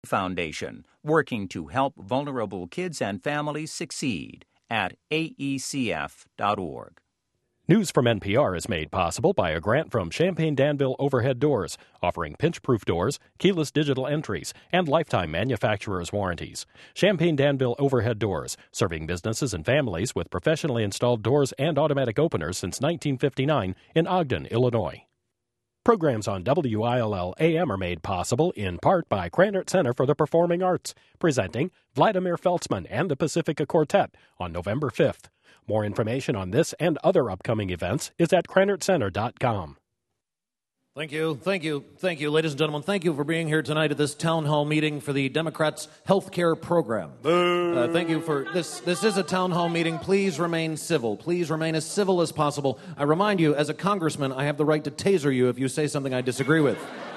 Foundation, working to help vulnerable kids and families succeed at aecf.org. News from NPR is made possible by a grant from Champaign-Danville Overhead Doors, offering pinch-proof doors, keyless digital entries, and lifetime manufacturer's warranties. Champaign-Danville Overhead Doors, serving businesses and families with professionally installed doors and automatic openers since 1959 in Ogden, Illinois. Programs on WILL-AM are made possible in part by Krannert Center for the Performing Arts, presenting Vladimir Feltzman and the Pacifica Quartet on November 5th. More information on this and other upcoming events is at KrannertCenter.com. Thank you, ladies and gentlemen. Thank you for being here tonight at this town hall meeting for the Democrats' health care program. Thank you for this. This is a town hall meeting. Please remain civil. Please remain as civil as possible. I remind you, as a congressman, I have the right to taser you if you say something I disagree with.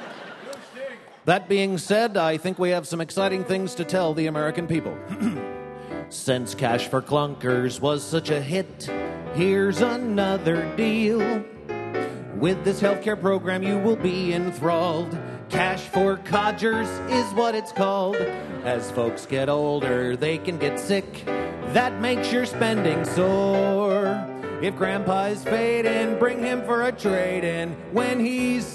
That being said, I think we have some exciting things to tell the American people. Since Cash for Clunkers was such a hit, here's another deal. With this healthcare program, you will be enthralled. Cash for Codgers is what it's called. As folks get older, they can get sick. That makes your spending sore. If Grandpa's fading, bring him for a trade-in when he's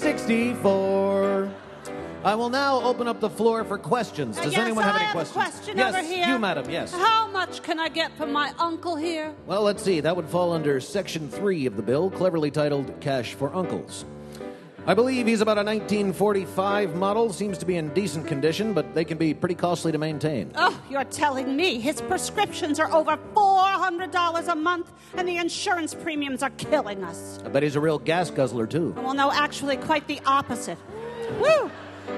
64. I will now open up the floor for questions. Does anyone have any questions? Question over here. Yes, you, madam, yes. How much can I get from my uncle here? Well, let's see. That would fall under Section 3 of the bill, cleverly titled Cash for Uncles. I believe he's about a 1945 model. Seems to be in decent condition, but they can be pretty costly to maintain. Oh, you're telling me his prescriptions are over $400 a month, and the insurance premiums are killing us. I bet he's a real gas guzzler, too. Well, no, actually, quite the opposite. Woo!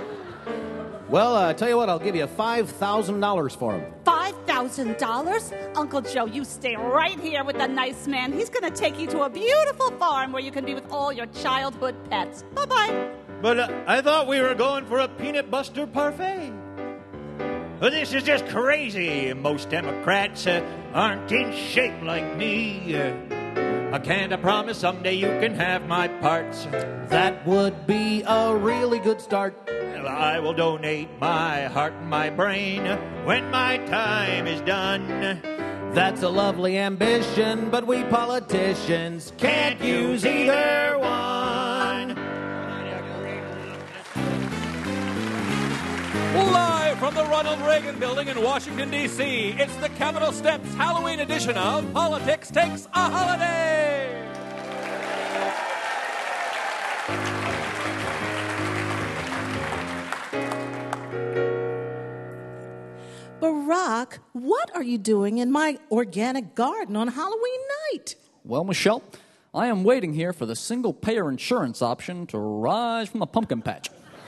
Well, tell you what, I'll give you $5,000 for him. $5,000? Uncle Joe, you stay right here with the nice man. He's going to take you to a beautiful farm where you can be with all your childhood pets. Bye-bye. But I thought we were going for a peanut buster parfait. Well, this is just crazy. Most Democrats aren't in shape like me. I can't promise someday you can have my parts. That would be a really good start. I will donate my heart and my brain when my time is done. That's a lovely ambition, but we politicians can't use either one. Live from the Ronald Reagan Building in Washington, D.C., it's the Capitol Steps Halloween edition of Politics Takes a Holiday. Barack, what are you doing in my organic garden on Halloween night? Well, Michelle, I am waiting here for the single-payer insurance option to rise from the pumpkin patch.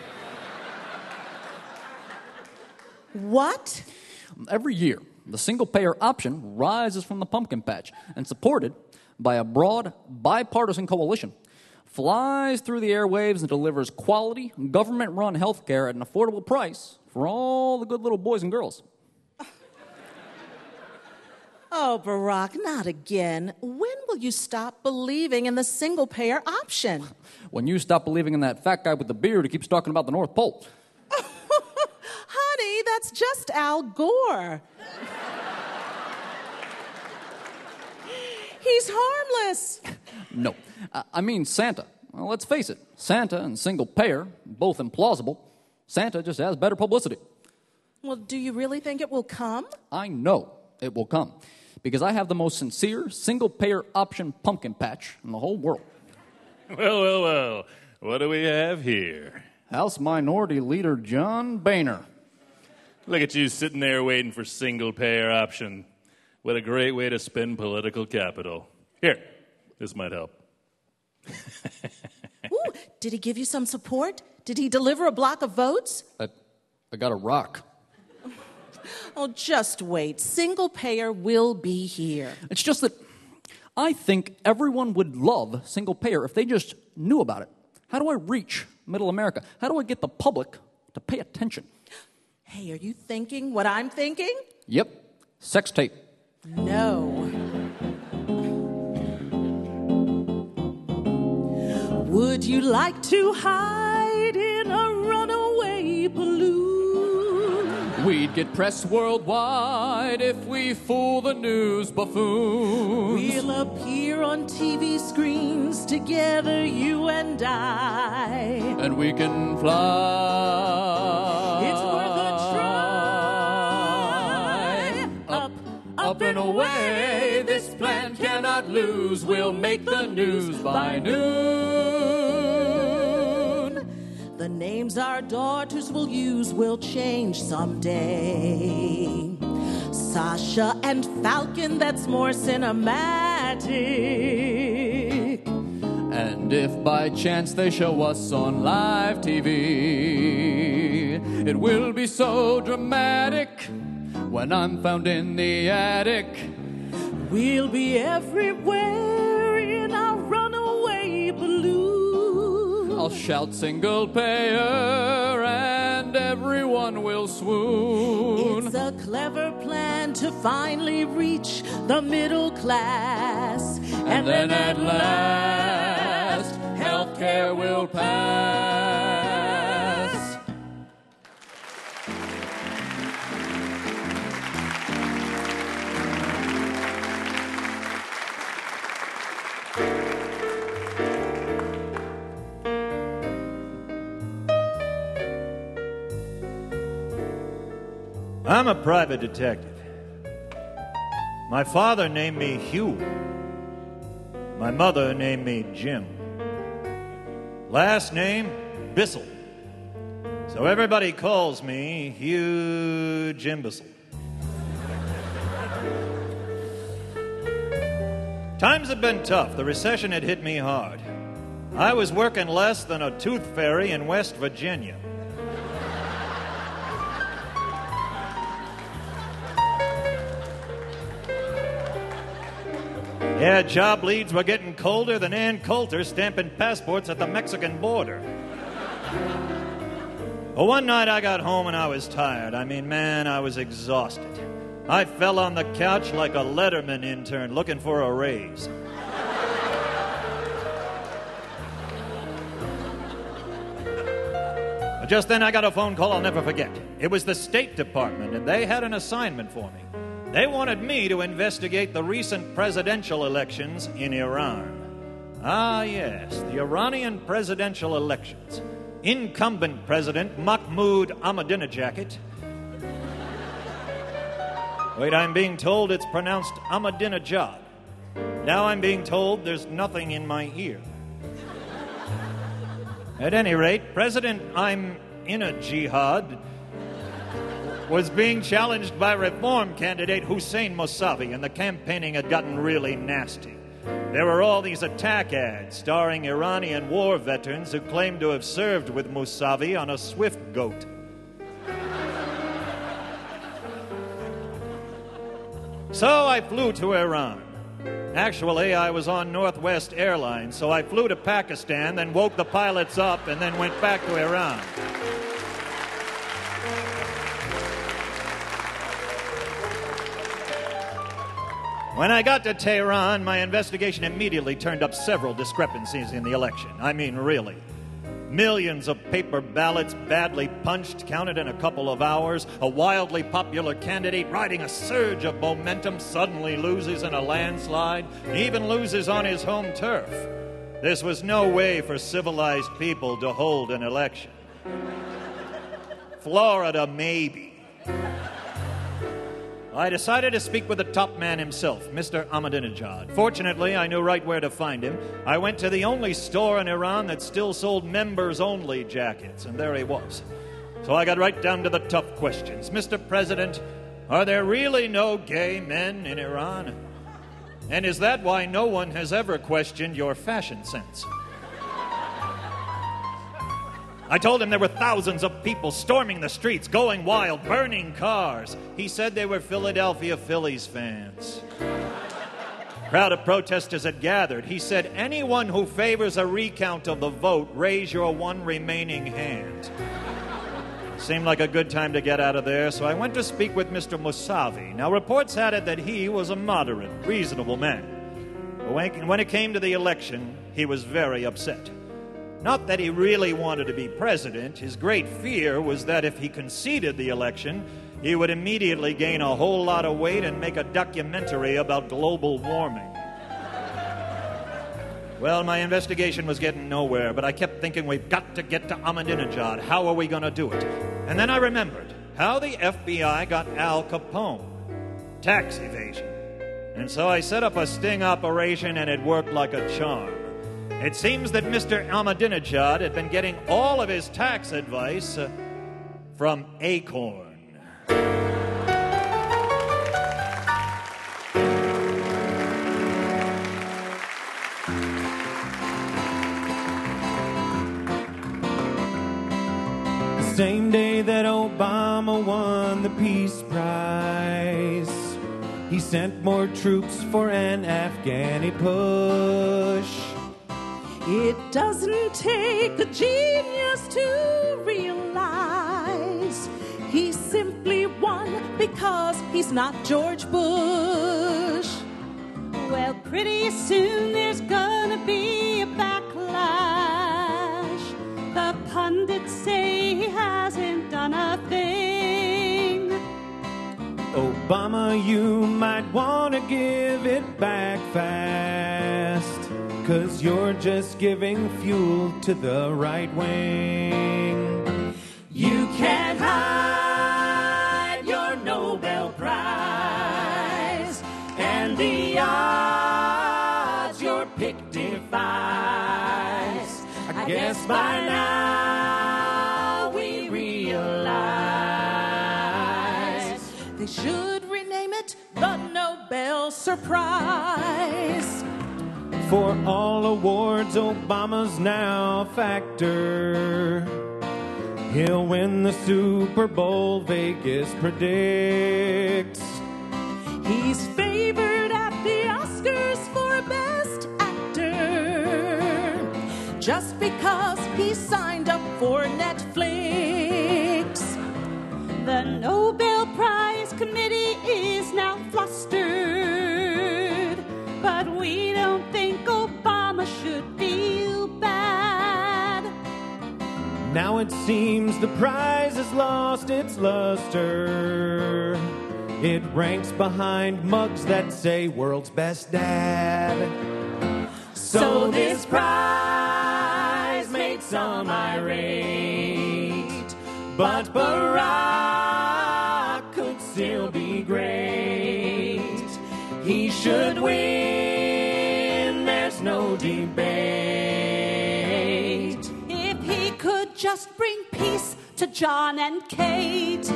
What? Every year, the single-payer option rises from the pumpkin patch and, supported by a broad, bipartisan coalition, flies through the airwaves and delivers quality, government-run health care at an affordable price for all the good little boys and girls. Oh, Barack, not again. When will you stop believing in the single-payer option? When you stop believing in that fat guy with the beard who keeps talking about the North Pole. Honey, that's just Al Gore. He's harmless. No, I mean Santa. Well, let's face it, Santa and single-payer, both implausible. Santa just has better publicity. Well, do you really think it will come? I know it will come, because I have the most sincere single-payer option pumpkin patch in the whole world. Well, what do we have here? House Minority Leader John Boehner. Look at you sitting there waiting for single-payer option. What a great way to spend political capital. Here, this might help. Ooh, did he give you some support? Did he deliver a block of votes? I got a rock. Oh, just wait. Single payer will be here. It's just that I think everyone would love single payer if they just knew about it. How do I reach middle America? How do I get the public to pay attention? Hey, are you thinking what I'm thinking? Yep. Sex tape. No. Would you like to hide in a runaway balloon? We'd get press worldwide if we fool the news buffoons. We'll appear on TV screens together, you and I. And we can fly. It's worth a try. Up and away. This plan cannot lose. We'll make the news by noon. The names our daughters will use will change someday. Sasha and Falcon, that's more cinematic. And if by chance they show us on live TV, it will be so dramatic when I'm found in the attic. We'll be everywhere in our runaway balloon. I'll shout single payer and everyone will swoon. It's a clever plan to finally reach the middle class. And then at last, healthcare will pass. I'm a private detective. My father named me Hugh. My mother named me Jim. Last name, Bissell. So everybody calls me Hugh Jim Bissell. Times have been tough. The recession had hit me hard. I was working less than a tooth fairy in West Virginia. Yeah, job leads were getting colder than Ann Coulter stamping passports at the Mexican border. Well, one night I got home and I was tired. I mean, man, I was exhausted. I fell on the couch like a Letterman intern looking for a raise. But just then I got a phone call I'll never forget. It was the State Department, and they had an assignment for me. They wanted me to investigate the recent presidential elections in Iran. Ah, yes, the Iranian presidential elections. Incumbent President Mahmoud Ahmadinejad. Wait, I'm being told it's pronounced Ahmadinejad. Now I'm being told there's nothing in my ear. At any rate, President I'm in a jihad was being challenged by reform candidate Hussein Mousavi, and the campaigning had gotten really nasty. There were all these attack ads starring Iranian war veterans who claimed to have served with Mousavi on a swift goat. So I flew to Iran. Actually, I was on Northwest Airlines, so I flew to Pakistan, then woke the pilots up, and then went back to Iran. When I got to Tehran, my investigation immediately turned up several discrepancies in the election. I mean, really. Millions of paper ballots badly punched, counted in a couple of hours. A wildly popular candidate riding a surge of momentum suddenly loses in a landslide, and even loses on his home turf. This was no way for civilized people to hold an election. Florida, maybe. I decided to speak with the top man himself, Mr. Ahmadinejad. Fortunately, I knew right where to find him. I went to the only store in Iran that still sold members-only jackets, and there he was. So I got right down to the tough questions. Mr. President, are there really no gay men in Iran? And is that why no one has ever questioned your fashion sense? I told him there were thousands of people storming the streets, going wild, burning cars. He said they were Philadelphia Phillies fans. A crowd of protesters had gathered. He said, anyone who favors a recount of the vote, raise your one remaining hand. Seemed like a good time to get out of there, so I went to speak with Mr. Mousavi. Now, reports had it that he was a moderate, reasonable man. But when it came to the election, he was very upset. Not that he really wanted to be president. His great fear was that if he conceded the election, he would immediately gain a whole lot of weight and make a documentary about global warming. Well, my investigation was getting nowhere, but I kept thinking, we've got to get to Ahmadinejad. How are we going to do it? And then I remembered how the FBI got Al Capone. Tax evasion. And so I set up a sting operation, and it worked like a charm. It seems that Mr. Ahmadinejad had been getting all of his tax advice from Acorn. The same day that Obama won the Peace Prize, he sent more troops for an Afghani push. It doesn't take a genius to realize he simply won because he's not George Bush. Well, pretty soon there's gonna be a backlash. The pundits say he hasn't done a thing. Obama, you might want to give it back fast, 'cause you're just giving fuel to the right wing. You can't hide your Nobel Prize, and the odds your pick defies. I guess by now we realize they should rename it the Nobel Surprise. For all awards, Obama's now a factor. He'll win the Super Bowl, Vegas predicts. He's favored at the Oscars for Best Actor, just because he signed up for Netflix. The Nobel Prize Committee is now flustered, but we don't think Obama should feel bad. Now it seems the prize has lost its luster. It ranks behind mugs that say world's best dad. So this prize made some irate, but Barack could still be great. He should win, there's no debate. If he could just bring peace to John and Kate.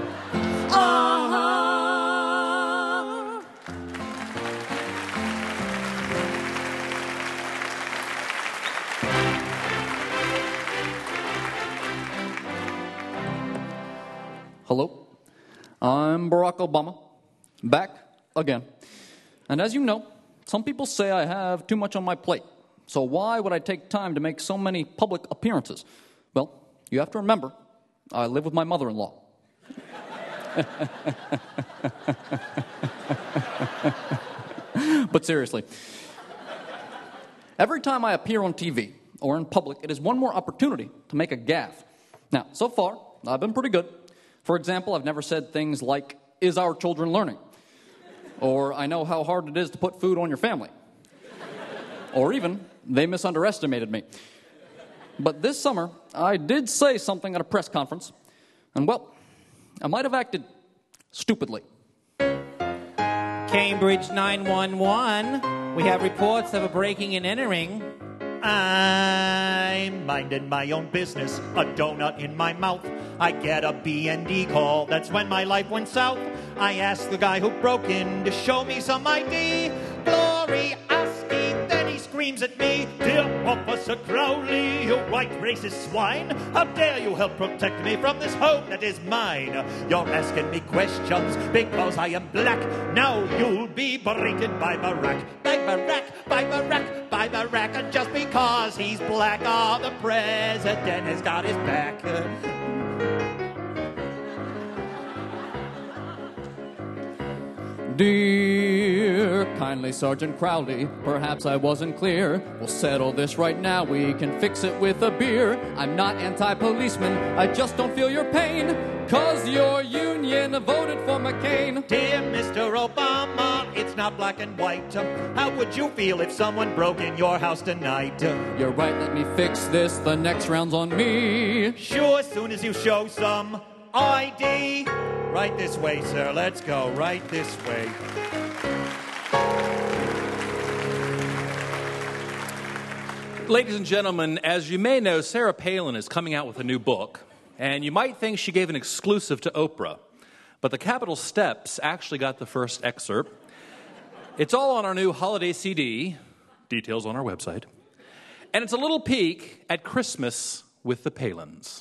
Hello, I'm Barack Obama, back again. And as you know, some people say I have too much on my plate. So why would I take time to make so many public appearances? Well, you have to remember, I live with my mother-in-law. But seriously, every time I appear on TV or in public, it is one more opportunity to make a gaffe. Now, so far, I've been pretty good. For example, I've never said things like, "Is our children learning?" Or, "I know how hard it is to put food on your family." Or even, "They misunderestimated me." But this summer, I did say something at a press conference, and well, I might have acted stupidly. Cambridge 911. We have reports of a breaking and entering. I'm minding my own business, a donut in my mouth. I get a BND call, that's when my life went south. I asked the guy who broke in to show me some ID. Glory, ASCII, then he screams at me, "Dear Officer Crowley, you white racist swine, how dare you help protect me from this home that is mine? You're asking me questions because I am black. Now you'll be berated by Barack, by Barack, by Barack, by Barack. And just because he's black, oh, the president has got his back." Dear kindly Sergeant Crowley, perhaps I wasn't clear. We'll settle this right now, we can fix it with a beer. I'm not anti-policeman, I just don't feel your pain, 'cause you're Union voted for McCain. Dear Mr. Obama, it's not black and white. How would you feel if someone broke in your house tonight? You're right, let me fix this. The next round's on me. Sure, as soon as you show some ID. Right this way, sir. Let's go. Right this way. Ladies and gentlemen, as you may know, Sarah Palin is coming out with a new book. And you might think she gave an exclusive to Oprah. But the Capitol Steps actually got the first excerpt. It's all on our new holiday CD. Details on our website. And it's a little peek at Christmas with the Palins.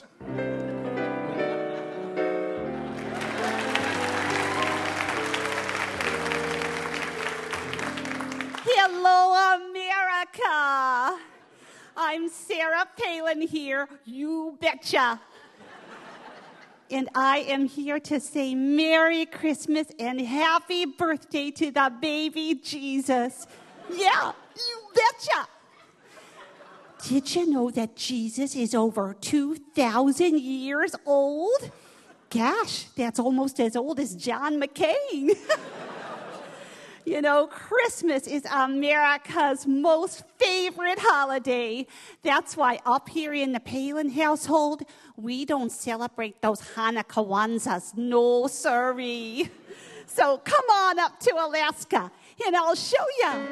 Hello, America. I'm Sarah Palin here, you betcha. And I am here to say Merry Christmas and Happy Birthday to the baby Jesus. Yeah, you betcha. Did you know that Jesus is over 2,000 years old? Gosh, that's almost as old as John McCain. You know, Christmas is America's most favorite holiday. That's why up here in the Palin household, we don't celebrate those Hanukkah Kwanzaas. No, sirree. So come on up to Alaska, and I'll show you.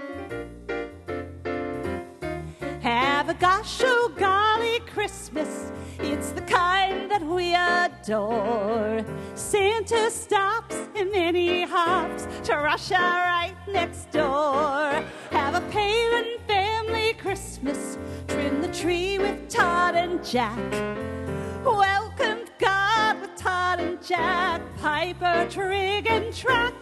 Have a gosh, oh golly Christmas. It's the kind that we adore. Santa stops and then he hops to Russia right next door. Have a Palin family Christmas. Trim the tree with Todd and Jack. Welcome God with Todd and Jack. Piper, trig, and track.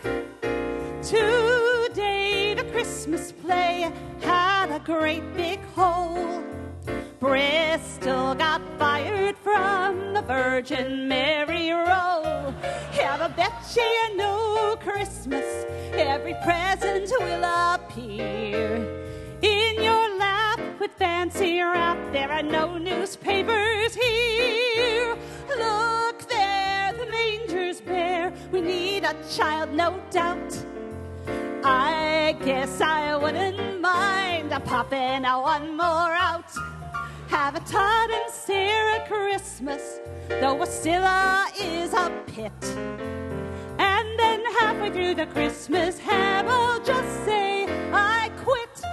Today the Christmas play had a great big hole. Bristol got fired from the Virgin Mary roll. Have a betcha you know Christmas, every present will appear in your lap with fancy wrap. There are no newspapers here. Look there, the manger's bare. We need a child, no doubt. I guess I wouldn't mind popping one more out. Have a Todd and Sarah Christmas, though still is a pit. And then halfway through the Christmas have I'll just say I quit.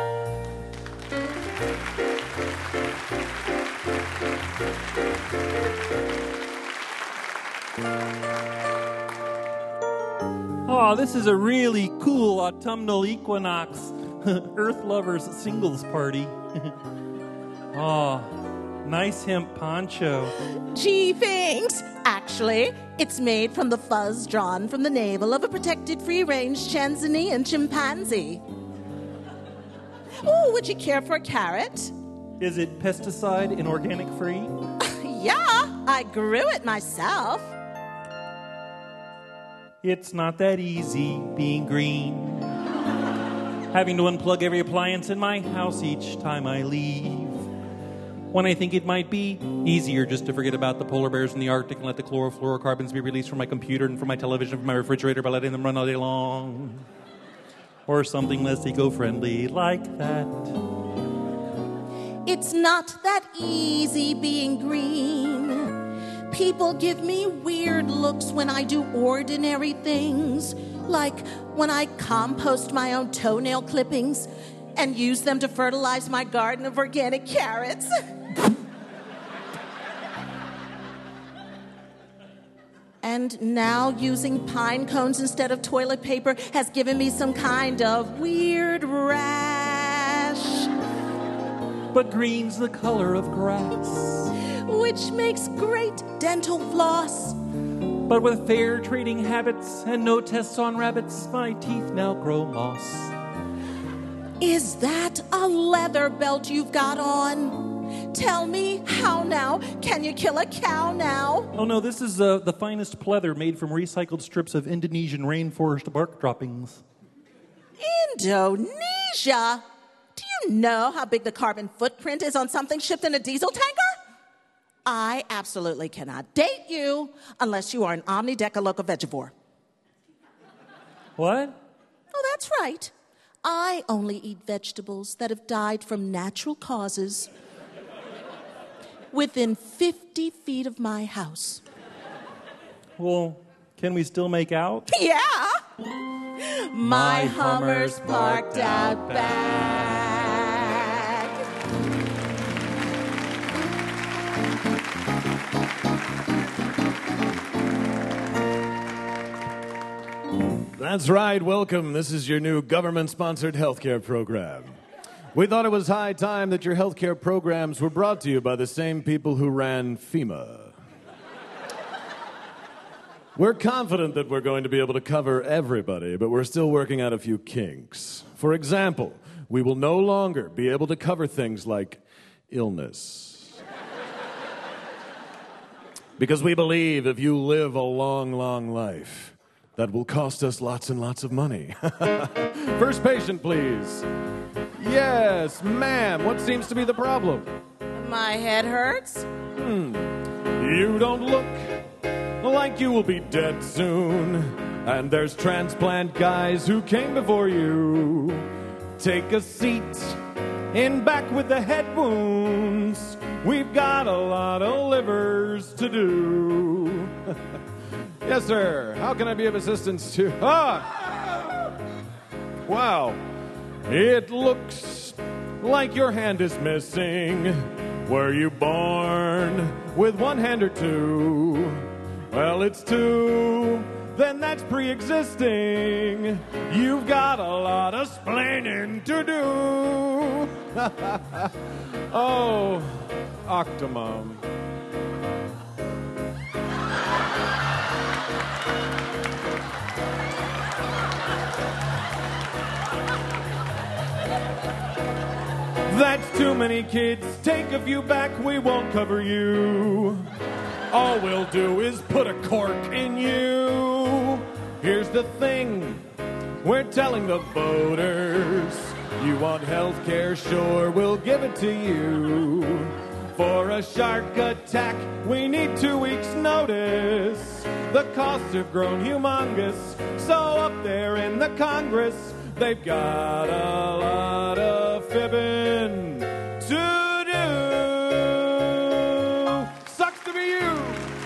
Oh, this is a really cool autumnal equinox Earth Lovers Singles Party. Oh, nice hemp poncho. Gee, thanks. Actually, it's made from the fuzz drawn from the navel of a protected free-range Tanzanian chimpanzee. Ooh, would you care for a carrot? Is it pesticide and organic free? Yeah, I grew it myself. It's not that easy being green. Having to unplug every appliance in my house each time I leave. When I think it might be easier just to forget about the polar bears in the Arctic and let the chlorofluorocarbons be released from my computer and from my television, from my refrigerator by letting them run all day long. Or something less eco-friendly like that. It's not that easy being green. People give me weird looks when I do ordinary things, like when I compost my own toenail clippings and use them to fertilize my garden of organic carrots. And now using pine cones instead of toilet paper has given me some kind of weird rash. But green's the color of grass, which makes great dental floss. But with fair trading habits and no tests on rabbits, my teeth now grow moss. Is that a leather belt you've got on? Tell me, how now? Can you kill a cow now? Oh no, this is the finest pleather made from recycled strips of Indonesian rainforest bark droppings. Indonesia? Do you know how big the carbon footprint is on something shipped in a diesel tanker? I absolutely cannot date you unless you are an omnideca locovegivore. What? Oh, that's right. I only eat vegetables that have died from natural causes within 50 feet of my house. Well, can we still make out? Yeah. My Hummer's parked out back. That's right. Welcome. This is your new government-sponsored healthcare program. We thought it was high time that your healthcare programs were brought to you by the same people who ran FEMA. We're confident that we're going to be able to cover everybody, but we're still working out a few kinks. For example, we will no longer be able to cover things like illness. Because we believe if you live a long, long life, that will cost us lots and lots of money. First patient, please. Yes, ma'am. What seems to be the problem? My head hurts. You don't look like you will be dead soon. And there's transplant guys who came before you. Take a seat in back with the head wounds. We've got a lot of livers to do. Yes, sir. How can I be of assistance to... Wow. It looks like your hand is missing. Were you born with one hand or two? Well, it's two. Then that's pre-existing. You've got a lot of splaining to do. Oh, Octomom. That's too many kids. Take a few back, we won't cover you. All we'll do is put a cork in you. Here's the thing, we're telling the voters, you want health care, sure, we'll give it to you. For a shark attack, we need 2 weeks' notice. The costs have grown humongous, so up there in the Congress, they've got a lot of fibbing to do. Sucks to be you.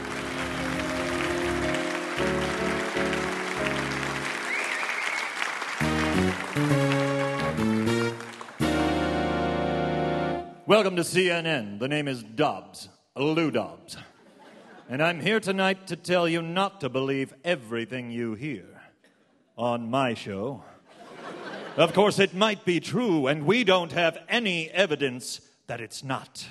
Welcome to CNN. The name is Dobbs, Lou Dobbs. And I'm here tonight to tell you not to believe everything you hear on my show. Of course, it might be true, and we don't have any evidence that it's not.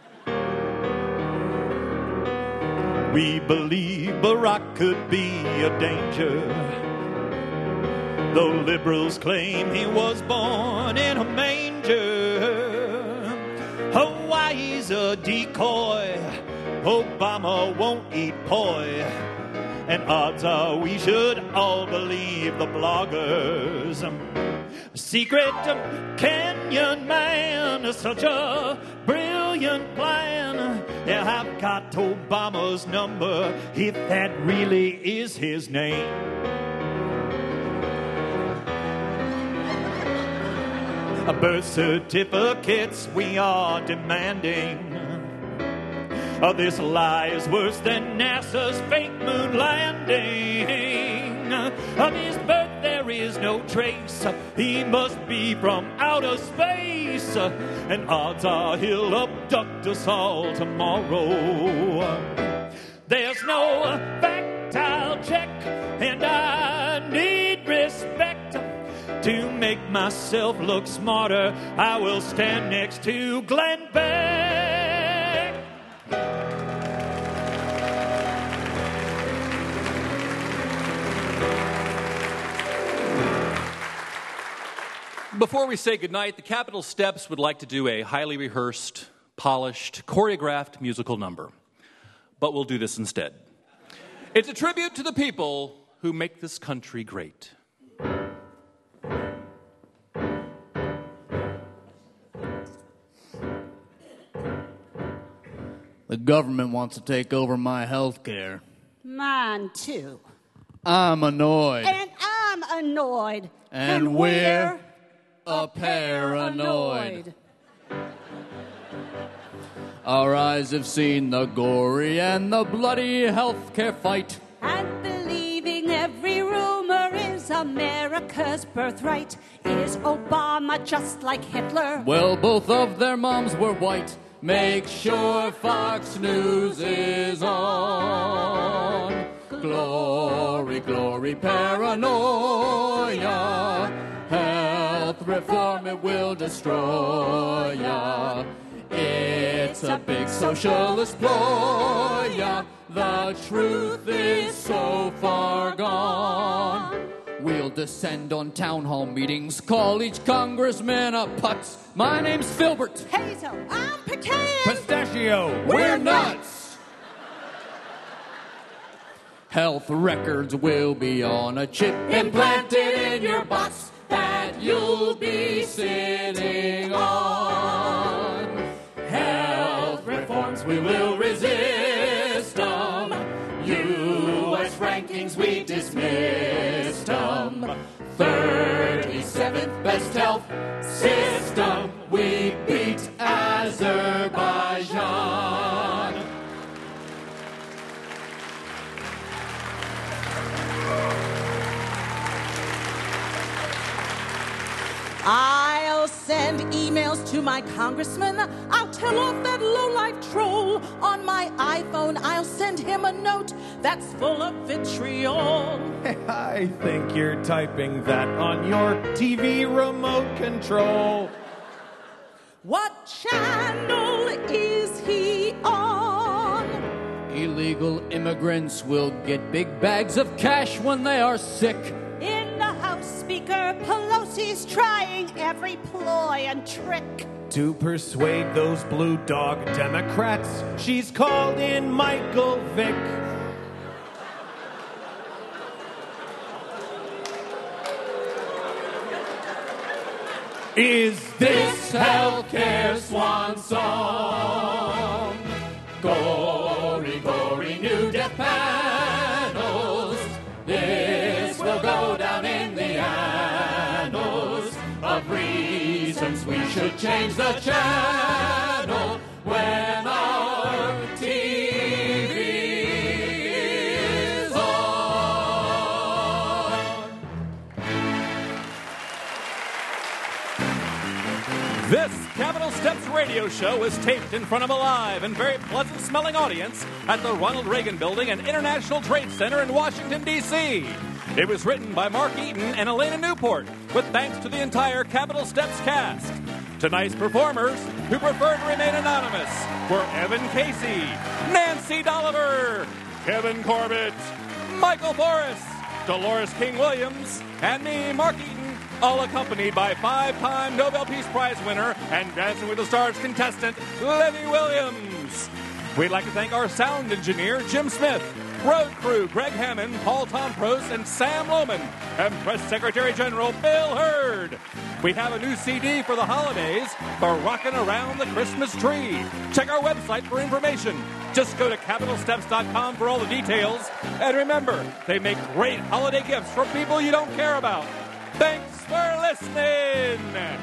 We believe Barack could be a danger, though liberals claim he was born in a manger. Hawaii's a decoy, Obama won't eat poi, and odds are we should all believe the bloggers. Secret Kenyan man is such a brilliant plan. Yeah, I've got Obama's number if that really is his name. Birth certificates we are demanding. This lie is worse than NASA's fake moon landing. Of his birth there is no trace. He must be from outer space. And odds are he'll abduct us all tomorrow. There's no fact I'll check, and I need respect. To make myself look smarter, I will stand next to Glenn Beck. Before we say goodnight, the Capitol Steps would like to do a highly rehearsed, polished, choreographed musical number. But we'll do this instead. It's a tribute to the people who make this country great. The government wants to take over my health care. Mine, too. I'm annoyed. And I'm annoyed. And we're a paranoid. Our eyes have seen the gory and the bloody healthcare fight. And believing every rumor is America's birthright. Is Obama just like Hitler? Well, both of their moms were white. Make sure Fox News is on. Glory, glory, paranoia. Health reform, it will destroy ya. It's a big socialist ploy, yeah. The truth is so far gone. We'll descend on town hall meetings, call each congressman a putz. My name's Filbert. Hazel, I'm pecan. Pistachio. We're nuts. Health records will be on a chip implanted in your box that you'll be sitting on. Health reforms, we will resist them. U.S. rankings, we dismissed them. 37th best health system, we beat Azerbaijan. I'll send emails to my congressman. I'll tell off that lowlife troll. On my iPhone, I'll send him a note that's full of vitriol. I think you're typing that on your TV remote control. What channel is he on? Illegal immigrants will get big bags of cash when they are sick. In the House, Speaker Pelosi's trying every ploy and trick To persuade those blue dog Democrats, she's called in Michael Vick. Is this healthcare swan song? Gory, gory new death panels. This will go down in the annals of reasons we should change the channel when our TV is on. This Capitol Steps radio show is taped in front of a live and very pleasant-smelling audience at the Ronald Reagan Building and International Trade Center in Washington, D.C. It was written by Mark Eaton and Elena Newport, with thanks to the entire Capitol Steps cast. Tonight's performers, who prefer to remain anonymous, were Evan Casey, Nancy Dolliver, Kevin Corbett, Michael Forrest, Dolores King-Williams, and me, Mark Eaton, all accompanied by 5-time Nobel Peace Prize winner and Dancing with the Stars contestant, Lenny Williams. We'd like to thank our sound engineer, Jim Smith, road crew, Greg Hammond, Paul Tompros, and Sam Lohman, and Press Secretary General Bill Hurd. We have a new CD for the holidays for rocking around the Christmas tree. Check our website for information. Just go to CapitolSteps.com for all the details. And remember, they make great holiday gifts for people you don't care about. Thanks for listening.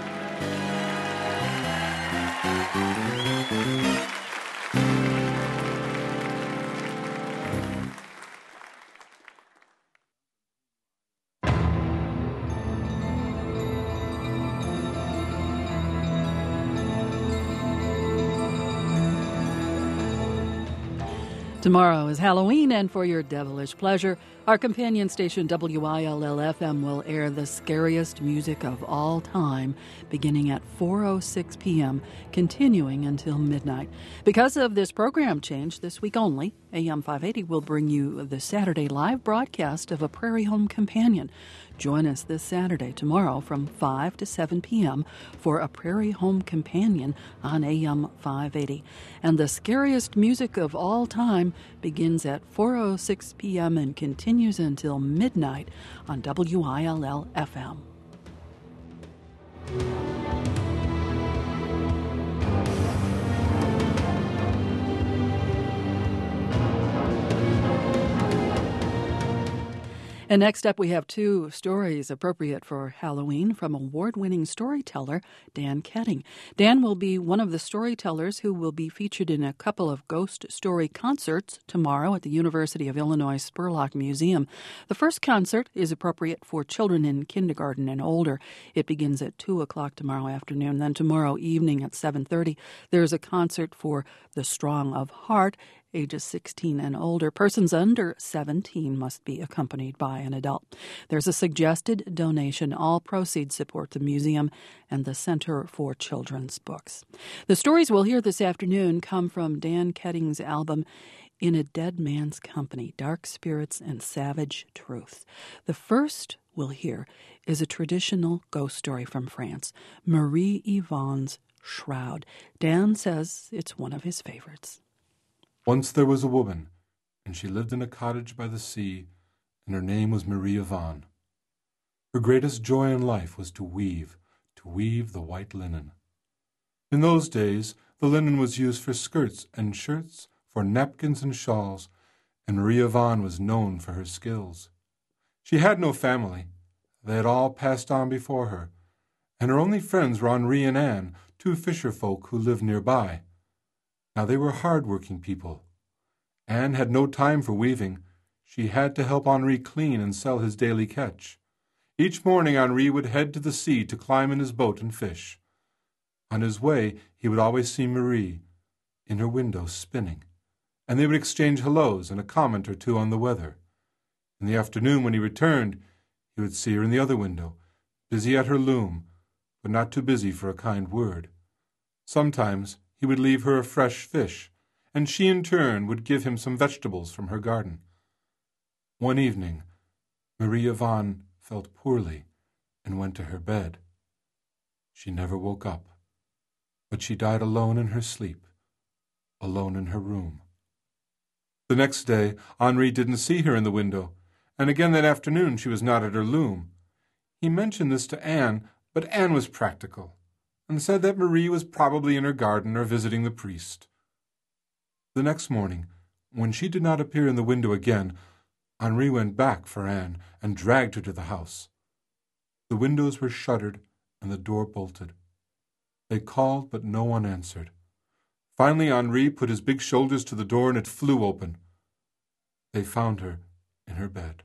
Tomorrow is Halloween, and for your devilish pleasure, our companion station WILL-FM will air the scariest music of all time, beginning at 4:06 p.m., continuing until midnight. Because of this program change, this week only, AM 580 will bring you the Saturday live broadcast of A Prairie Home Companion. Join us this Saturday, tomorrow, from 5 to 7 p.m. for A Prairie Home Companion on AM 580. And the scariest music of all time begins at 4:06 p.m. and continues until midnight on WILL-FM. And next up, we have two stories appropriate for Halloween from award-winning storyteller Dan Ketting. Dan will be one of the storytellers who will be featured in a couple of ghost story concerts tomorrow at the University of Illinois Spurlock Museum. The first concert is appropriate for children in kindergarten and older. It begins at 2 o'clock tomorrow afternoon. Then tomorrow evening at 7:30, there's a concert for the strong of heart, ages 16 and older. Persons under 17 must be accompanied by an adult. There's a suggested donation. All proceeds support the museum and the Center for Children's Books. The stories we'll hear this afternoon come from Dan Ketting's album In a Dead Man's Company, Dark Spirits and Savage Truth. The first we'll hear is a traditional ghost story from France, Marie Yvonne's Shroud. Dan says it's one of his favorites. Once there was a woman, and she lived in a cottage by the sea, and her name was Marie Yvonne. Her greatest joy in life was to weave the white linen. In those days, the linen was used for skirts and shirts, for napkins and shawls, and Marie Yvonne was known for her skills. She had no family. They had all passed on before her, and her only friends were Henri and Anne, two fisher folk who lived nearby. Now they were hard-working people. Anne had no time for weaving. She had to help Henri clean and sell his daily catch. Each morning Henri would head to the sea to climb in his boat and fish. On his way he would always see Marie in her window spinning, and they would exchange hellos and a comment or two on the weather. In the afternoon when he returned, he would see her in the other window, busy at her loom, but not too busy for a kind word. Sometimes he would leave her a fresh fish, and she in turn would give him some vegetables from her garden. One evening, Marie Yvonne felt poorly and went to her bed. She never woke up, but she died alone in her sleep, alone in her room. The next day, Henri didn't see her in the window, and again that afternoon she was not at her loom. He mentioned this to Anne, but Anne was practical, and said that Marie was probably in her garden or visiting the priest. The next morning, when she did not appear in the window again, Henri went back for Anne and dragged her to the house. The windows were shuttered and the door bolted. They called, but no one answered. Finally, Henri put his big shoulders to the door and it flew open. They found her in her bed.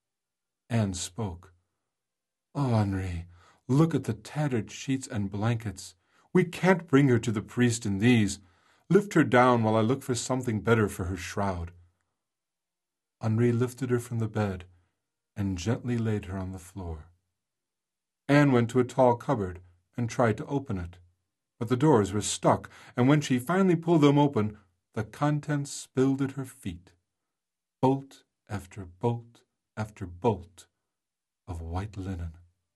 Anne spoke. "Oh, Henri, look at the tattered sheets and blankets. We can't bring her to the priest in these. Lift her down while I look for something better for her shroud." Henri lifted her from the bed and gently laid her on the floor. Anne went to a tall cupboard and tried to open it, but the doors were stuck, and when she finally pulled them open, the contents spilled at her feet. Bolt after bolt after bolt of white linen.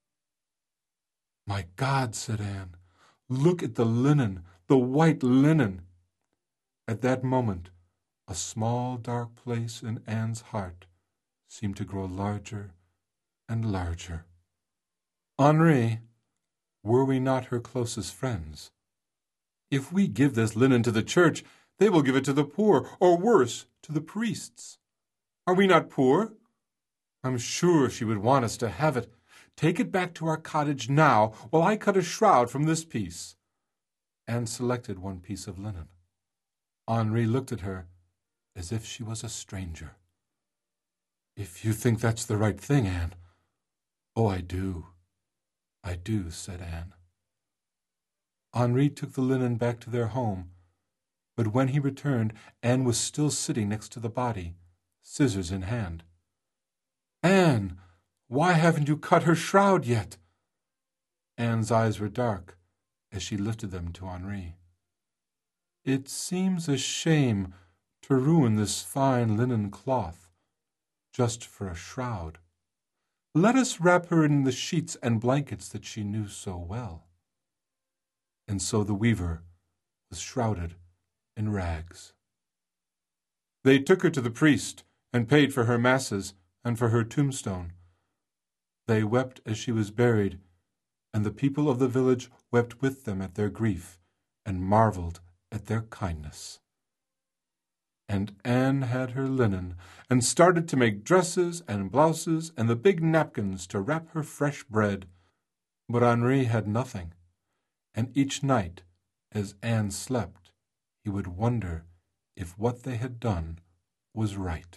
"My God," said Anne, "look at the linen, the white linen." At that moment, a small dark place in Anne's heart seemed to grow larger and larger. Henri, were we not her closest friends? If we give this linen to the church, they will give it to the poor, or worse, to the priests. Are we not poor? I'm sure she would want us to have it. Take it back to our cottage now, while I cut a shroud from this piece. Anne selected one piece of linen. Henri looked at her as if she was a stranger. "If you think that's the right thing, Anne." "Oh, I do, said Anne. Henri took the linen back to their home, but when he returned, Anne was still sitting next to the body, scissors in hand. "Anne, why haven't you cut her shroud yet?" Anne's eyes were dark as she lifted them to Henri. "It seems a shame to ruin this fine linen cloth just for a shroud. Let us wrap her in the sheets and blankets that she knew so well." And so the weaver was shrouded in rags. They took her to the priest and paid for her masses and for her tombstone. They wept as she was buried, and the people of the village wept with them at their grief and marveled at their kindness. And Anne had her linen, and started to make dresses and blouses and the big napkins to wrap her fresh bread. But Henri had nothing, and each night, as Anne slept, he would wonder if what they had done was right.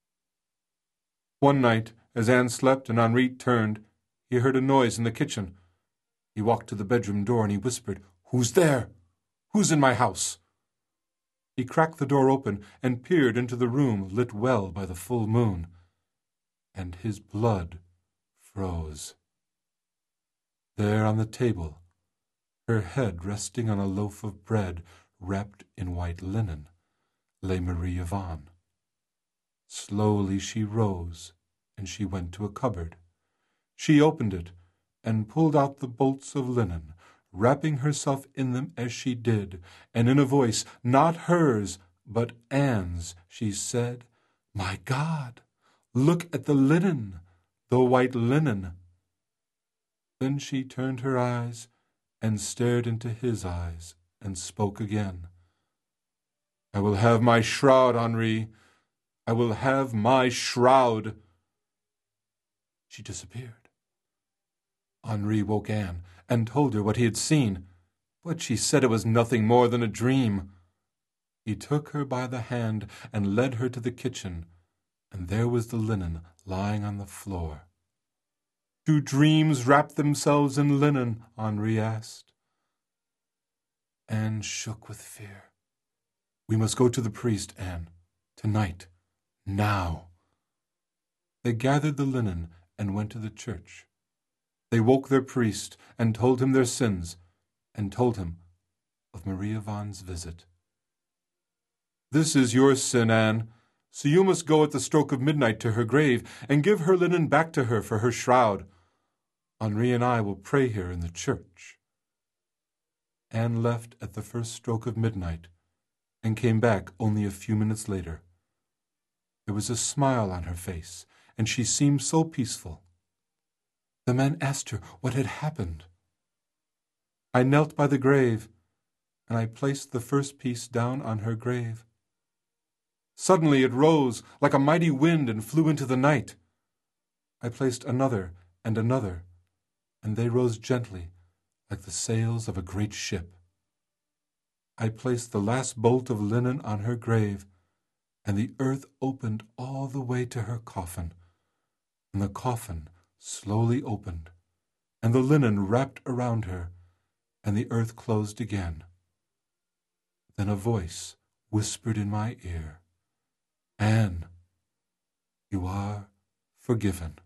One night, as Anne slept and Henri turned, he heard a noise in the kitchen. He walked to the bedroom door and he whispered, "Who's there? Who's in my house?" He cracked the door open and peered into the room lit well by the full moon, and his blood froze. There on the table, her head resting on a loaf of bread wrapped in white linen, lay Marie Yvonne. Slowly she rose, and she went to a cupboard. She opened it and pulled out the bolts of linen, wrapping herself in them as she did, and in a voice not hers, but Anne's, she said, "My God, look at the linen, the white linen." Then she turned her eyes and stared into his eyes and spoke again. "I will have my shroud, Henri. I will have my shroud." She disappeared. Henri woke Anne and told her what he had seen, but she said it was nothing more than a dream. He took her by the hand and led her to the kitchen, and there was the linen lying on the floor. "Do dreams wrap themselves in linen?" Henri asked. Anne shook with fear. "We must go to the priest, Anne. Tonight. Now." They gathered the linen and went to the church. They woke their priest and told him their sins, and told him of Marie Yvonne's visit. "This is your sin, Anne, so you must go at the stroke of midnight to her grave and give her linen back to her for her shroud. Henri and I will pray here in the church." Anne left at the first stroke of midnight and came back only a few minutes later. There was a smile on her face, and she seemed so peaceful. The man asked her what had happened. "I knelt by the grave, and I placed the first piece down on her grave. Suddenly it rose like a mighty wind and flew into the night. I placed another and another, and they rose gently like the sails of a great ship. I placed the last bolt of linen on her grave, and the earth opened all the way to her coffin, and the coffin slowly opened, and the linen wrapped around her, and the earth closed again. Then a voice whispered in my ear, 'Anne, you are forgiven.'"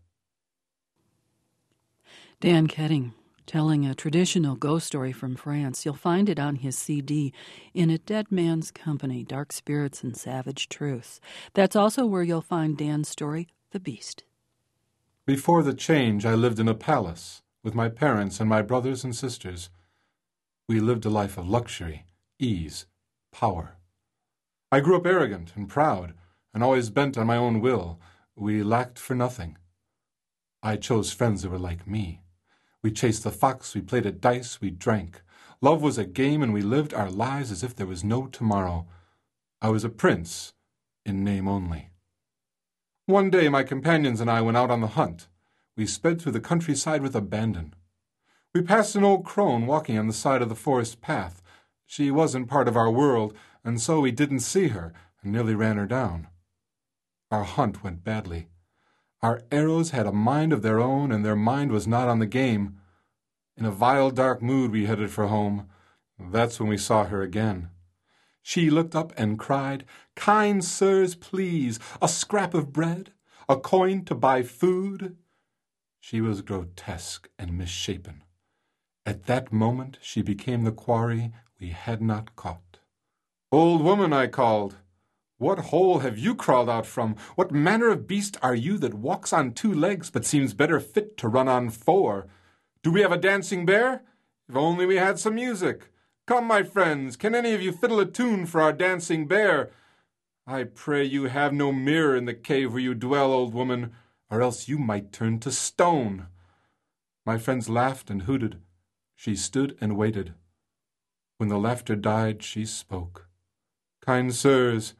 Dan Ketting telling a traditional ghost story from France. You'll find it on his CD, In a Dead Man's Company, Dark Spirits and Savage Truths. That's also where you'll find Dan's story, The Beast. Before the change, I lived in a palace with my parents and my brothers and sisters. We lived a life of luxury, ease, power. I grew up arrogant and proud, and always bent on my own will. We lacked for nothing. I chose friends that were like me. We chased the fox, we played at dice, we drank. Love was a game, and we lived our lives as if there was no tomorrow. I was a prince, in name only. One day my companions and I went out on the hunt. We sped through the countryside with abandon. We passed an old crone walking on the side of the forest path. She wasn't part of our world, and so we didn't see her, and nearly ran her down. Our hunt went badly. Our arrows had a mind of their own, and their mind was not on the game. In a vile, dark mood we headed for home. That's when we saw her again. She looked up and cried, "Kind sirs, please, a scrap of bread, a coin to buy food." She was grotesque and misshapen. At that moment she became the quarry we had not caught. "Old woman," I called, "what hole have you crawled out from? What manner of beast are you that walks on 2 legs but seems better fit to run on 4? Do we have a dancing bear? If only we had some music. Come, my friends, can any of you fiddle a tune for our dancing bear? I pray you have no mirror in the cave where you dwell, old woman, or else you might turn to stone." My friends laughed and hooted. She stood and waited. When the laughter died, she spoke. "Kind sirs,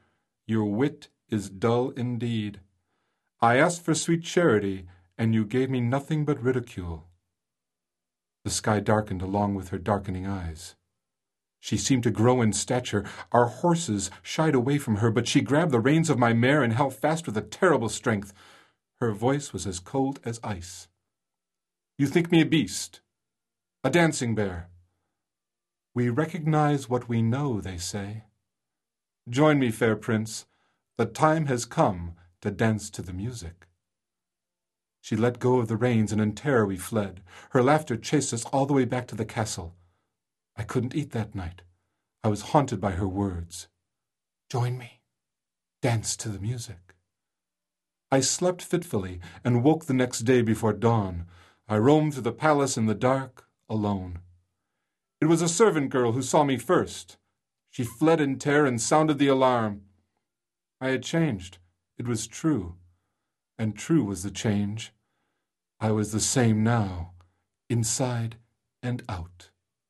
Your wit is dull indeed. I asked for sweet charity, and you gave me nothing but ridicule. The sky darkened along with her darkening eyes. She seemed to grow in stature. Our horses shied away from her, but she grabbed the reins of my mare and held fast with a terrible strength. Her voice was as cold as ice. You think me a beast, a dancing bear. We recognize what we know, they say. Join me, fair prince. The time has come to dance to the music. She let go of the reins, and in terror we fled. Her laughter chased us all the way back to the castle. I couldn't eat that night. I was haunted by her words. Join me. Dance to the music. I slept fitfully and woke the next day before dawn. I roamed through the palace in the dark, alone. It was a servant girl who saw me first. She fled in terror and sounded the alarm. I had changed. It was true. And true was the change. I was the same now, inside and out.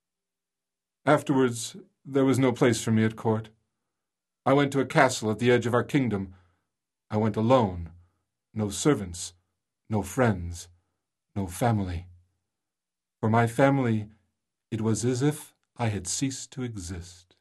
Afterwards, there was no place for me at court. I went to a castle at the edge of our kingdom. I went alone. No servants, no friends, no family. For my family, it was as if I had ceased to exist.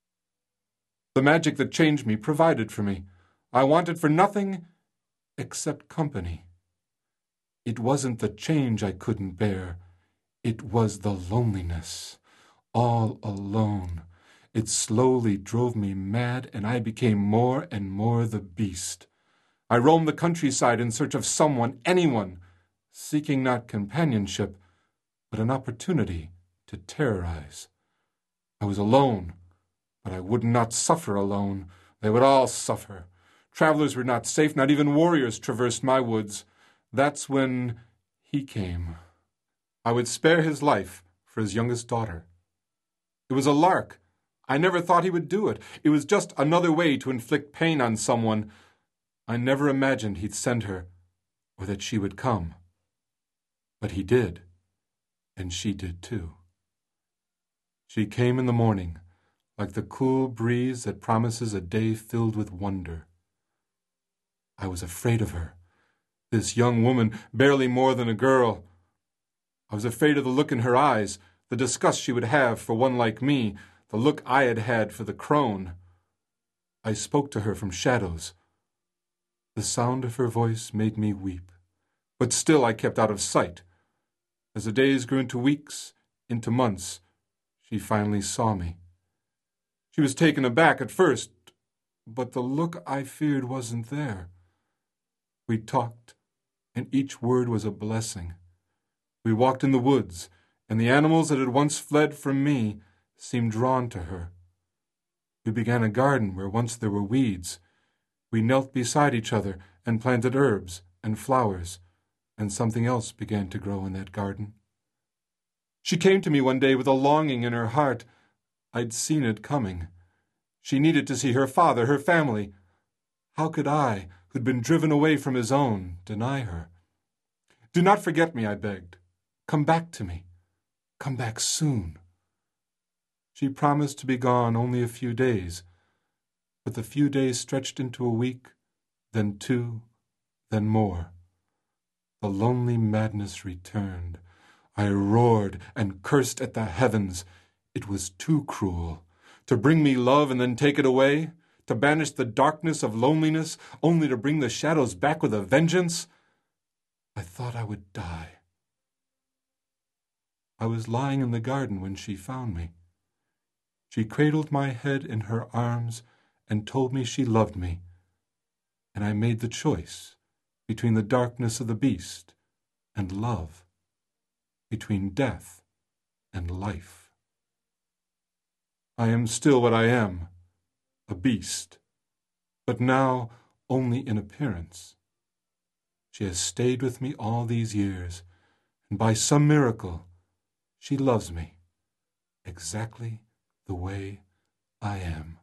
The magic that changed me provided for me. I wanted for nothing except company. It wasn't the change I couldn't bear. It was the loneliness. All alone. It slowly drove me mad, and I became more and more the beast. I roamed the countryside in search of someone, anyone, seeking not companionship, but an opportunity to terrorize. I was alone, but I would not suffer alone. They would all suffer. Travelers were not safe, not even warriors traversed my woods. That's when he came. I would spare his life for his youngest daughter. It was a lark. I never thought he would do it. It was just another way to inflict pain on someone. I never imagined he'd send her, or that she would come. But he did, and she did too. She came in the morning, like the cool breeze that promises a day filled with wonder. I was afraid of her, this young woman, barely more than a girl. I was afraid of the look in her eyes, the disgust she would have for one like me, the look I had had for the crone. I spoke to her from shadows. The sound of her voice made me weep, but still I kept out of sight. As the days grew into weeks, into months, she finally saw me. She was taken aback at first, but the look I feared wasn't there. We talked, and each word was a blessing. We walked in the woods, and the animals that had once fled from me seemed drawn to her. We began a garden where once there were weeds. We knelt beside each other and planted herbs and flowers, and something else began to grow in that garden. She came to me one day with a longing in her heart. I'd seen it coming. She needed to see her father, her family. How could I, who'd been driven away from his own, deny her? Do not forget me, I begged. Come back to me. Come back soon. She promised to be gone only a few days, but the few days stretched into a week, then 2, then more. The lonely madness returned. I roared and cursed at the heavens. It was too cruel. To bring me love and then take it away? To banish the darkness of loneliness, only to bring the shadows back with a vengeance? I thought I would die. I was lying in the garden when she found me. She cradled my head in her arms and told me she loved me, and I made the choice between the darkness of the beast and love, between death and life. I am still what I am, a beast, but now only in appearance. She has stayed with me all these years, and by some miracle, she loves me exactly the way I am.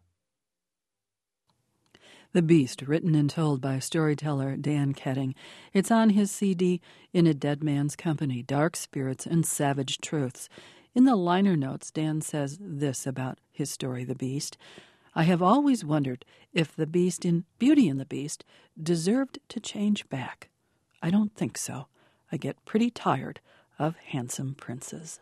The Beast, written and told by storyteller Dan Ketting. It's on his CD, In a Dead Man's Company, Dark Spirits and Savage Truths. In the liner notes, Dan says this about his story, The Beast. I have always wondered if the Beast in Beauty and the Beast deserved to change back. I don't think so. I get pretty tired of handsome princes.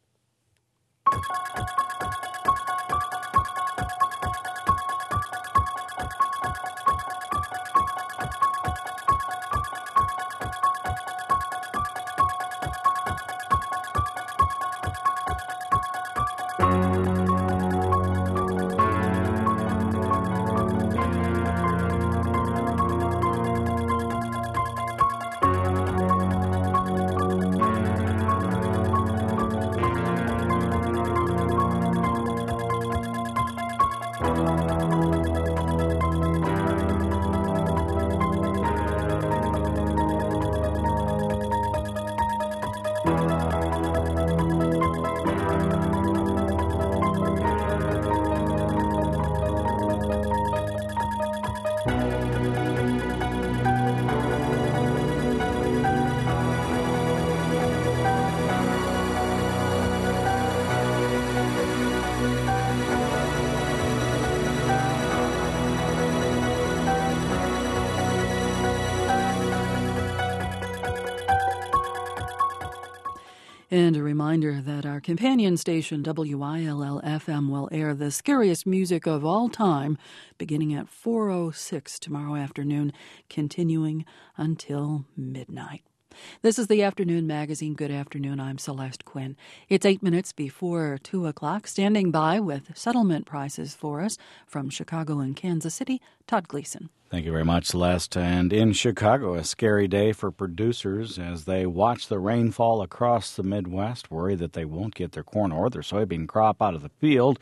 And a reminder that our companion station, WILL-FM, will air the scariest music of all time, beginning at 4:06 tomorrow afternoon, continuing until midnight. This is the Afternoon Magazine. Good afternoon. I'm Celeste Quinn. It's 8 minutes before 2 o'clock. Standing by with settlement prices for us from Chicago and Kansas City, Todd Gleason. Thank you very much, Celeste. And in Chicago, a scary day for producers as they watch the rainfall across the Midwest, worry that they won't get their corn or their soybean crop out of the field.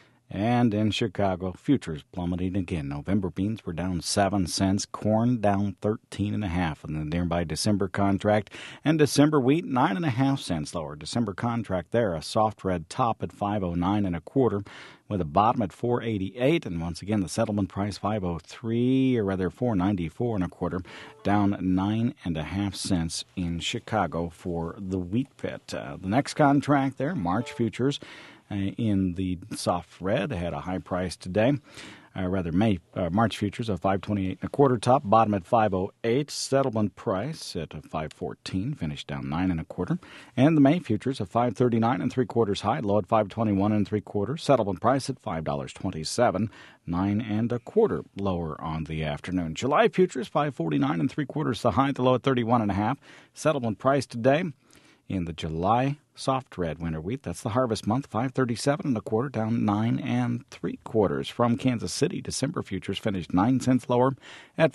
And in Chicago, futures plummeting again. November beans were down 7 cents, corn down 13.5 in the nearby December contract, and December wheat 9.5 cents lower. December contract there, a soft red top at 5.09 1/4, with a bottom at 4.88, and once again the settlement price 5.03, or rather 4.94 1/4, down 9.5 cents in Chicago for the wheat pit. The next contract there, March futures. In the soft red, had a high price today. March futures of 5.28 1/4 top, bottom at 5.08. Settlement price at 5.14, finished down 9 1/4. And the May futures of 5.39 3/4 high, low at 5.21 3/4. Settlement price at $5.27, 9 1/4 lower on the afternoon. July futures 5.49 3/4 the high, the low at 31.5. Settlement price today in the July soft red winter wheat, that's the harvest month, 5.37 1/4, down 9 3/4. From Kansas City, December futures finished 9 cents lower at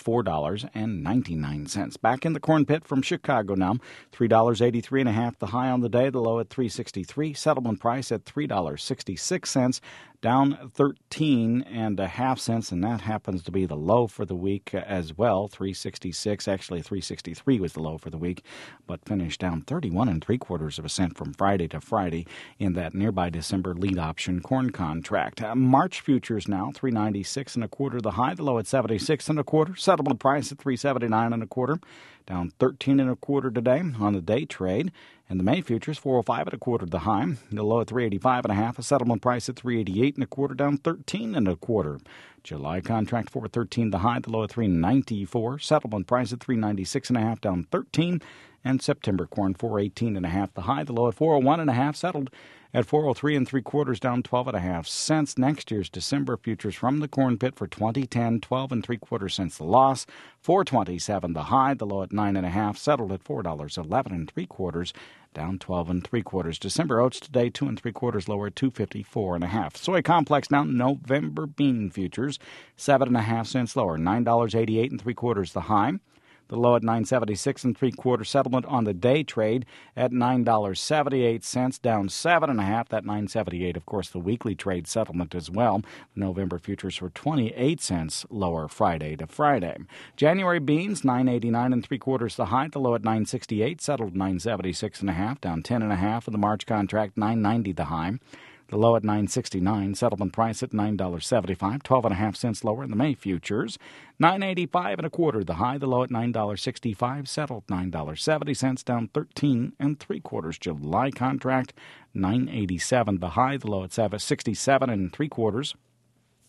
$4.99. Back in the corn pit from Chicago now, $3.83 1/2 the high on the day, the low at $3.63. Settlement price at $3.66, down 13.5 cents, and that happens to be the low for the week as well. 3.66, actually 3.63 was the low for the week, but finished down 31 3/4 cent from Friday to Friday in that nearby December lead option corn contract. March futures now 3.96 1/4 the high, the low at 76 1/4. Settlement price at 3.79 1/4, down 13 1/4 today on the day trade. And the May futures 4.05 1/4 the high, the low at 3.85 1/2. A settlement price at 3.88 1/4, down 13 1/4. July contract 4.13 the high, the low at 3.94. Settlement price at 3.96 1/2, down 13. And September corn 4.18 1/2 the high, the low at 4.01 1/2, settled at 4.03 3/4, down 12.5 cents. Next year's December futures from the corn pit for 2010, 12 3/4 cents the loss, 4.27 the high, the low at 9 1/2, settled at $4.11 3/4, down 12 3/4. December oats today 2 3/4 lower, 2.54 1/2. Soy complex now, November bean futures 7.5 cents lower, $9.88 3/4 the high. The low at 9.76 3/4. Settlement on the day trade at $9.78, down 7 1/2. That 9.78, of course, the weekly trade settlement as well. November futures were 28 cents lower Friday to Friday. January beans 9.89 3/4 the high. The low at 9.68, settled 9.76 1/2, down 10 1/2. For the March contract 9.90 the high. The low at 9.69, settlement price at $9.75, 12.5 cents lower in the May futures. 9.85 1/4 the high, the low at $9.65, settled $9.70, down 13 3/4. July contract 9.87 the high, the low at 67 3/4.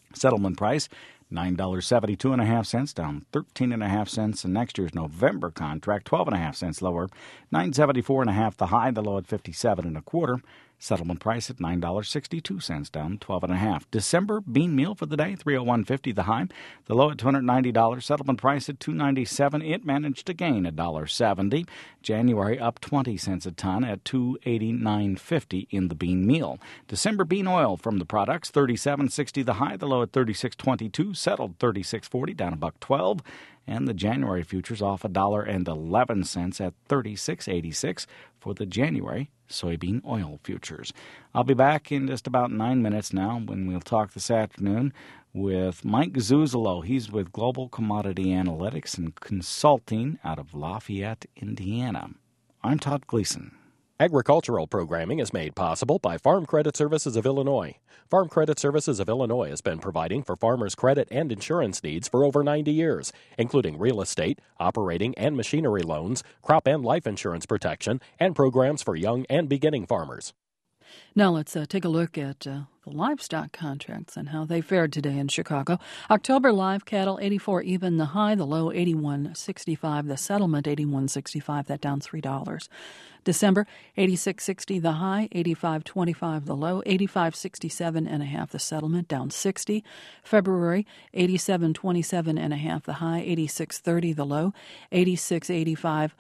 Settlement price, $9.72.5, down 13.5 cents. And next year's November contract, 12.5 cents lower, $9.74.5 the high, the low at 57.25. Settlement price at $9.62, down 12.5. December bean meal for the day, $301.50 the high, the low at $290. Settlement price at $297. It managed to gain $1.70. January up 20 cents a ton at $289.50 in the bean meal. December bean oil from the products, $37.60 the high, the low at $36.22. Settled $36.40, down $1.12. And the January futures off $1.11 at $36.86 for the January soybean oil futures. I'll be back in just about 9 minutes now when we'll talk this afternoon with Mike Zuzolo. He's with Global Commodity Analytics and Consulting out of Lafayette, Indiana. I'm Todd Gleason. Agricultural programming is made possible by Farm Credit Services of Illinois. Farm Credit Services of Illinois has been providing for farmers' credit and insurance needs for over 90 years, including real estate, operating and machinery loans, crop and life insurance protection, and programs for young and beginning farmers. Now let's take a look at the livestock contracts and how they fared today in Chicago. October live cattle 84 even, the high, the low 81.65, the settlement 81.65, that down $3. December 86.60 the high, 85.25 the low, 85.67.5 the settlement, down 60. February 87.27.5 the high, 86.30 the low, 86.85.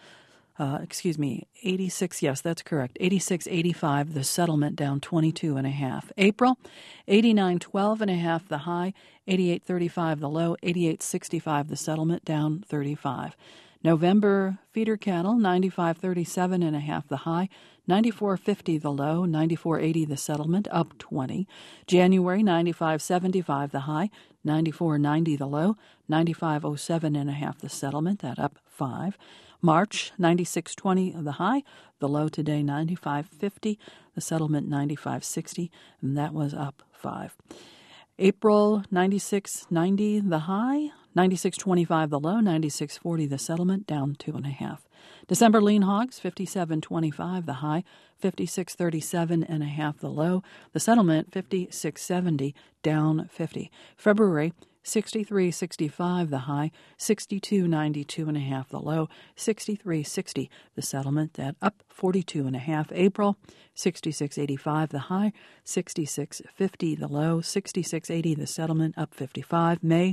86, yes, that's correct. 86.85, the settlement down 22.5. April, 89.12.5, the high, 88.35, the low, 88.65, the settlement down 35. November feeder cattle, 95.37.5, the high, 94.50 the low, 94.80 the settlement, up 20. January, 95.75 the high, 94.90 the low, 95.07.5 the settlement, that up 5. March, 96.20 the high, the low today 95.50, the settlement 95.60, and that was up 5. April, 96.90 the high, 96.25 the low, 96.40 the settlement, down 2.5. December lean hogs, 57.25 the high, 56.37.5 the low, the settlement 56.70, down 50. February, 63.65 the high, 62.92.5 the low, 63.60 the settlement, that up 42.5. April, 66.85 the high, 66.50 the low, 66.80 the settlement, up 55. May,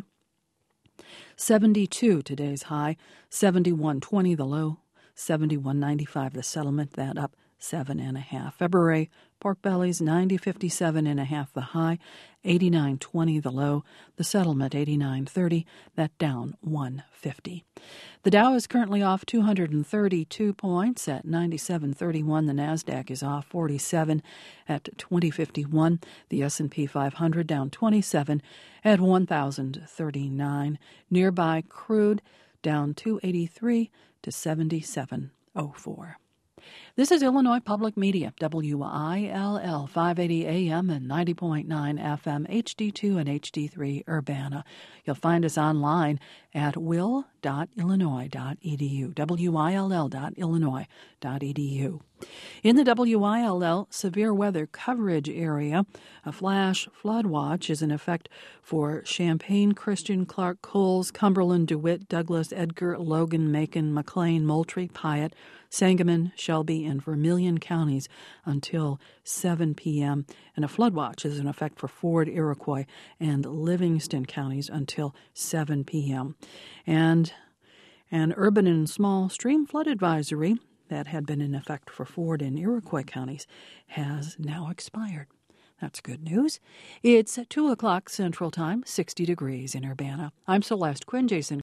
72 today's high, 71.20 the low, 71.95 the settlement, that up 7.5. February, pork bellies 90.57.5 the high, 89.20 the low, the settlement 89.30, that down 150. The Dow is currently off 232 points at 97.31. The Nasdaq is off 47 at 20.51. The S&P 500 down 27 at 1,039. Nearby crude down 283 to 77.04. This is Illinois Public Media, WILL 580 AM and 90.9 FM, HD2 and HD3 Urbana. You'll find us online at will.illinois.edu, will.illinois.edu. In the WILL severe weather coverage area, a flash flood watch is in effect for Champaign, Christian, Clark, Coles, Cumberland, DeWitt, Douglas, Edgar, Logan, Macon, McLean, Moultrie, Piatt, Sangamon, Shelby, and Vermilion counties until 7 p.m. And a flood watch is in effect for Ford, Iroquois, and Livingston counties until 7 p.m. And an urban and small stream flood advisory that had been in effect for Ford and Iroquois counties has now expired. That's good news. It's 2 o'clock Central Time, 60 degrees in Urbana. I'm Celeste Quinn. Jason